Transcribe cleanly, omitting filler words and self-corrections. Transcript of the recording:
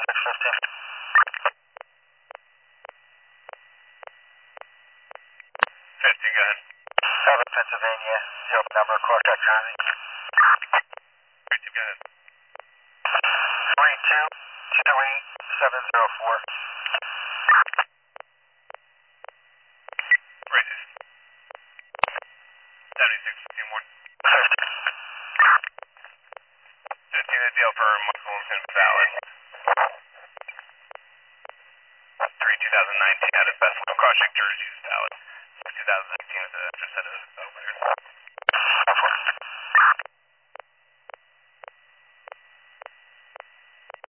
50, go ahead. 7 Pennsylvania, zero number, contact Jersey. 32, go ahead. 3228704. Racist. 76, 15 the deal for Michael Wilson Valley. 3 2019 at his best cross check Jersey is valid. 2018 is a set of